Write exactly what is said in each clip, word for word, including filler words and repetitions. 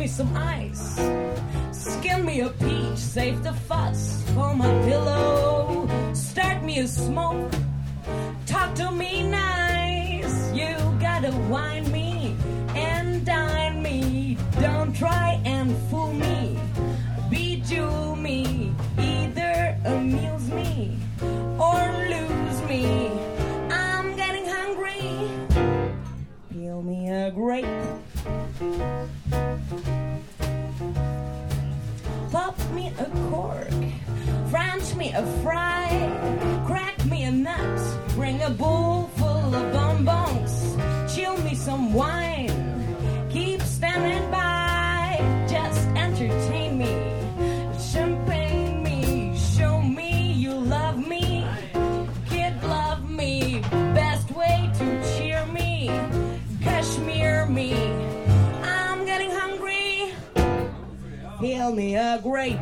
me some ice. Skin me a peach, save the fuss for my pillow. Start me a smoke, talk to me nice. You gotta wine me and dine me. Don't try and fool me, bejewel me. Either amuse me or lose me. I'm getting hungry. Peel me a grape, pop me a cork, French me a fry, crack me a nut, bring a bowl full of bonbons, chill me some wine, keep standing by, just entertain me, champagne me, show me you love me, kid love me, best way to cheer me, Kashmir me, I'm getting hungry. Peel me a grape.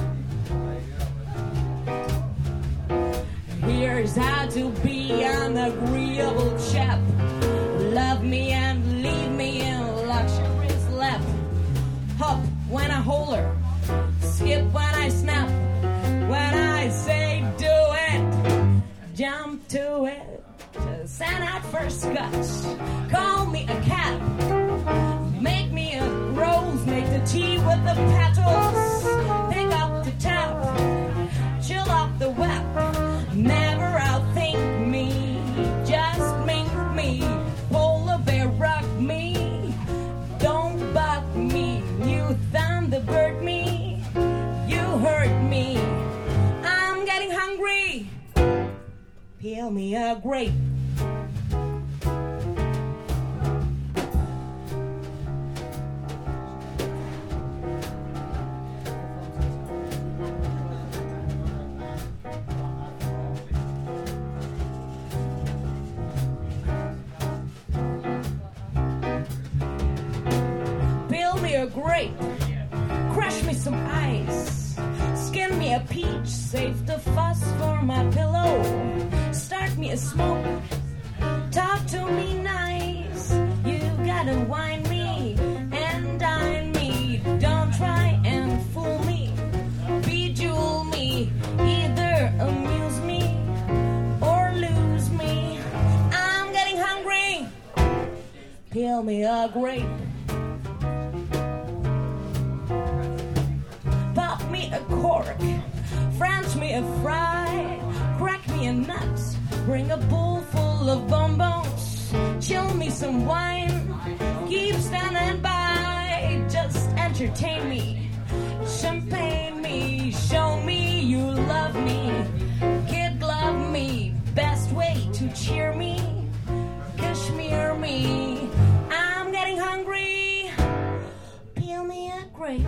Here's how to be an agreeable chap. Love me and leave me in luxury's lap. Hop when I holler, skip when I snap. When I say do it, jump to it. Send out for scotch. Call me a cat. Make me a rose, make the tea with the petals. Pick up the tap, chill up the web. Never outthink me, just mink me. Polar bear rock me, don't bug me. You thunderbird me, you hurt me. I'm getting hungry. Peel me a grape. A grape, crush me some ice, skin me a peach, save the fuss for my pillow, start me a smoke, talk to me nice, you gotta wine me and dine me, don't try and fool me, bejewel me, either amuse me or lose me, I'm getting hungry, peel me a grape. A cork, French me a fry, crack me a nut, bring a bowl full of bonbons, chill me some wine, keep standing by, just entertain me, champagne me, show me you love me, kid love me, best way to cheer me, Kashmir me, I'm getting hungry, peel me a grape.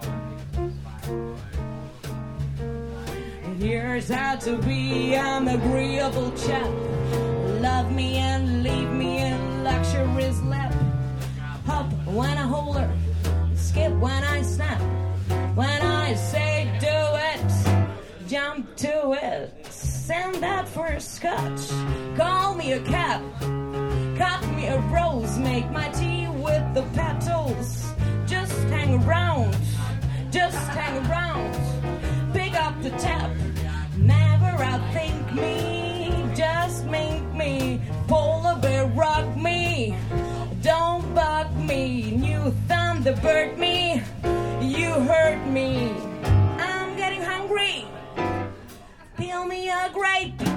Here's how to be an agreeable chap. Love me and leave me in luxury's lap. Hop when I holler, skip when I snap. When I say do it, jump to it. Send out for a scotch. Call me a cab. Cut me a rose. Make my tea with the petals. Just hang around. Just hang around. Pick up the tab. Never outthink me, just make me. Polar bear rock me, don't bug me. New thunderbird me, you hurt me. I'm getting hungry, peel me a grape.